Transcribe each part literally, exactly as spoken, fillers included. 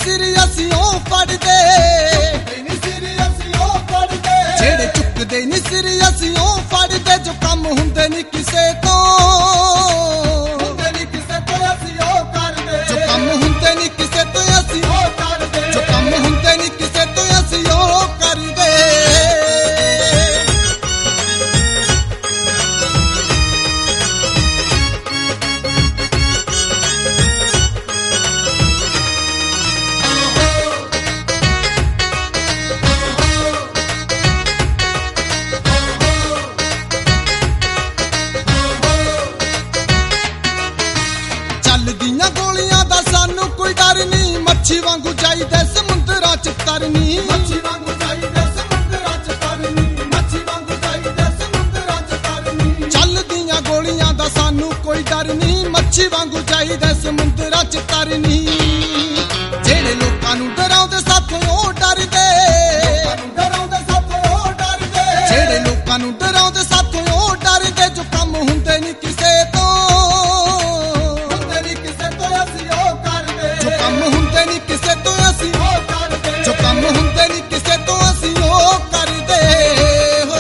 सिर असीं ओ फड़दे जेड़े चुकदे नी सिर असीं ओ फड़दे जो कम हुंदे नी किसे तो जो कम हुंदे नी किसे तो असीं जो कम हुंदे नी किसे तो असीं ओ करदे गोलियां दा सानू कोई डर नहीं मच्छी वांगू जाईदे समुंदरां च तरनी मच्छी वांगू जाईदे समुंदरां च तरनी मच्छी वांगू जाईदे समुंदरां च तरनी चलदियां गोलियां दा सानू कोई डर नहीं मच्छी वांगू जाईदे समुंदरां च तरनी जेड़े लोकां नू डराउंदे साथों ओ डरदे डराउंदे साथों ओ डरदे जेड़े लोकां नू डराउंदे साथों ओ डरदे जो कम हुंदे नी किसे तो जो कम हुंदे नी किसे तो असीं ओ करदे हो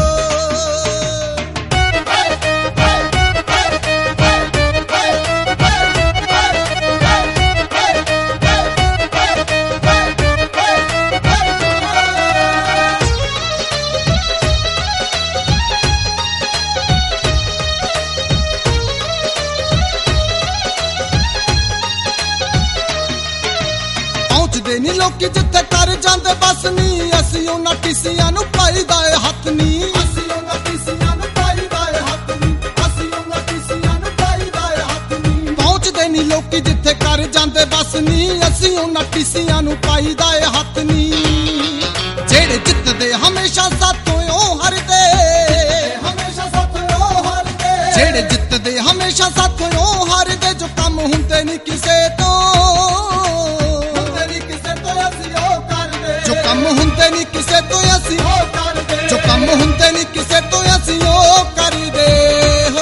पहुंचदे नी लोकी जिथे कर जांदे बस नी असीं उन्हां टिसियां नू पाईदा ए हथ नी असीं उन्हां टिसियां नू पाईदा ए हथ नी असीं उन्हां टिसियां नू पाईदा ए हथ नी पहुंचदे नी लोकी जिथे कर जांदे बस नी असीं उन्हां टिसियां नू पाईदा ए हथ नी जेड़े जितदे हमेशा साथों ओ हरदे हमेशा साथों ओ हरदे जेड़े जितदे हमेशा साथों ओ हरदे जो कम हुंदे नी किसे तो जो कम हुंदे नी किसे तो असीं जो कम हुंदे नी किसे तो असीं ओ करदे हो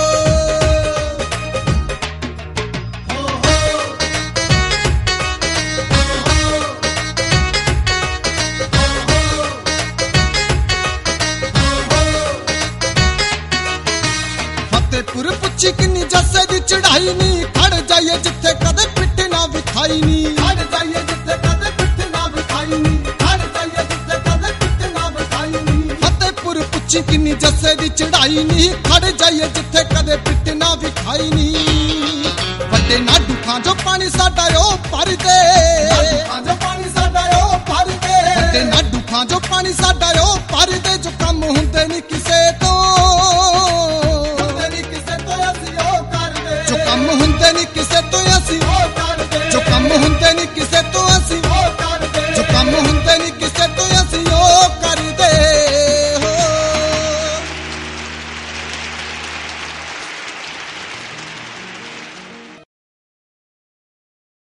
फतेहपुर पुछी किन्नी जस्से दी चढ़ाई नी खड़ जाइए जिथे कदे पिट ना विखाई नी खड़ जाइए जिथे कदे पिट ना विखाई नी खड़ जाइए जिथे कदे पिट ना विखाई नी फतेहपुर पुछी किन्नी जस्से दी चढ़ाई नी खड़ जाइए जिथे कदे पिट ना विखाई नी वड्डे ना दुखां जो पानी साडा ओ भरदे दुखां जो पानी साडा ओ भरदे वड्डे ना दुखां जो पानी साडा ओ भरदे जो कम हुंदे नी किसे तो जो कम हुंदे नी किसे तो असीं जो कम हुंदे